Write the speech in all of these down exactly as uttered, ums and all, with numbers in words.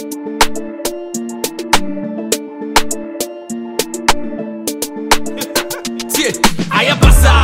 Ayabasa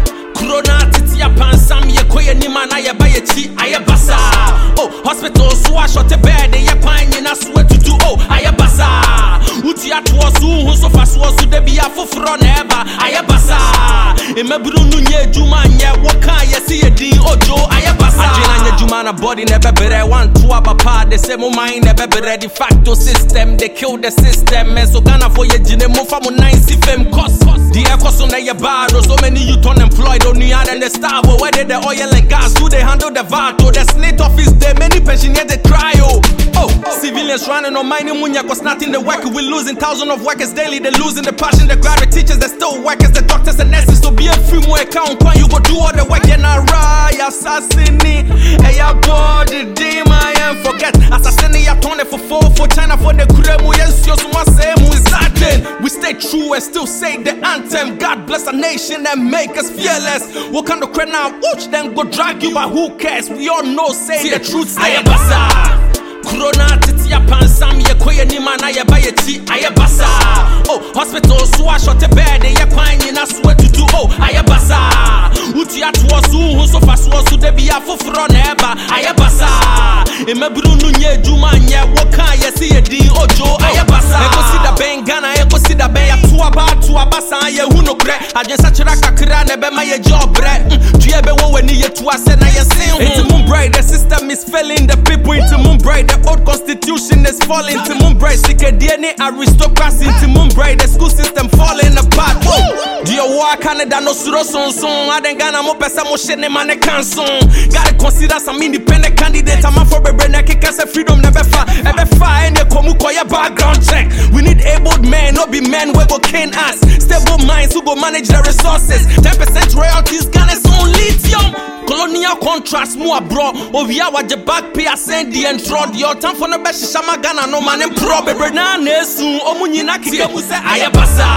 Corona titia pansam ye koye ni man ayaba chi ayabasa oh hospital so a shot a bed ye pan ye na so to do oh ayabasa uti atwo so hu so fa so so de bia foforo na eba ayabasa e mabru nu nye juma nye woka ye se ye din ojo ayabasa ajina nye juma na body never bere one two abapa they say mo mind never bere de facto system they kill the system and so Ghana for ye jine mo fa mo nine C F M cost the ecoso na ye bad so many youth unemployed on you and the star but where did the oil and gas do they handle the V A T oh the state office there many pensioners they cry oh oh civilians running on mining munya cause nothing the work we losing thousands of workers daily they losing the passion the graduate teachers they still workers the doctors and nurses so be a free more account when you go do all the work and I ride assassin hey ya body dim I am forget assassin ya turn for four for China for the kuremu yes you so much say mu is that we stay true and still say the anthem God bless our nation and make us fearless what kind of crap now watch then go drag you but who cares we all know say See, the truth ayabasa Corona titia pansam ye koye ni man ayaba ye chi ayabasa oh hospital so a shot a bed ye pan ye na so to do oh ayabasa uti atwo so hu so fa so so de bia foforo na eba ayabasa e mabru nu nye juma nye woka ye se ye din ojo ayabasa e go see da ben Ghana e go see da ben ya to aba to abasa ye hu no kre adwensa chira kakra na be ma ye job bre due be wo wani ye to ase na ye sin hu into moon bright the system is failing the people into moon bright the old constitution is falling into moon bright sike D N A aristocracy into moon bright the school system falling apart oh do you walk Canada no suro son son aden Ghana mo pesa mo shit ne man canson gotta consider some independent candidates I'm for bebre na kika say freedom never fa ever fa any komu koya background check we need able men no be men we go cane us stable minds who go manage the resources ten percent royalties Ghana's own lithium colonial contracts mu abro ovia waje back pay ascend the entrod your time for no be shama Ghana no man pro bebre na nesu omunyina kika mu say ayabasa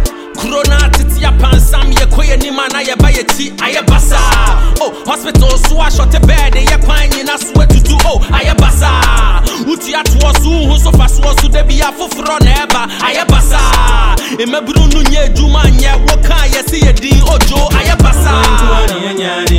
Corona titia pansam ye koye ni man ayaba ye chi ayabasa oh hospital so a shot a bed ye pan ye na so to do oh ayabasa uti atwo so hu so fa so so de bia foforo na eba ayabasa e mabru nu nye juma nye woka ye se ye din ojo ayabasa my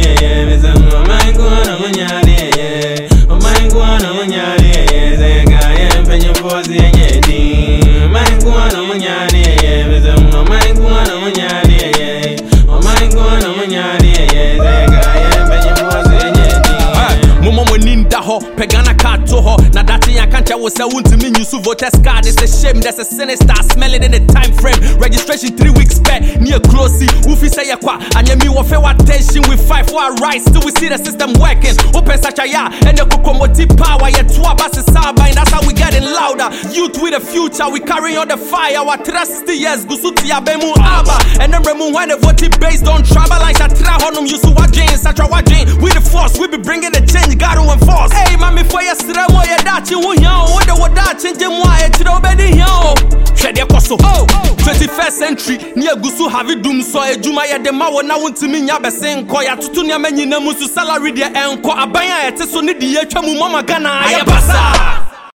God, I'm nyari oh my God, I'm nyari ze ga ye penye fozi ye my God, I'm nyari oh my God, I'm nyari oh my God, I'm nyari ze ga ye penye fozi ye Momo moninda ho pegana kato ho na dati ya kancha wo say wuntimi nyusu voters card it's a shame there's a sinister smell it in the time frame registration three weeks back near closey ufi say ya kwa anyemi wo fe wa tension we fight for our rights till we see the system working open such a ya and the kokomoti power ya two abas saba and that's how we getting louder youth with the future we carry on the fire our trust years gusuti abemu aba and then remu when the vote based on tribal lines at tra honum yusu wajin such a wajin we the force we be bringing the change got to enforce hey mami for yesterday mo ya dachi wo yan wo de wo da change mo a e tire obedi yan o hwede koso oh twenty-first century ni egusu have dum so ejuma ye de ma wo na wontimi nya besen ko ya tutu ne manyina musu salary de enko aban a ete so ne de ye twa mu mama Ghana ayabasa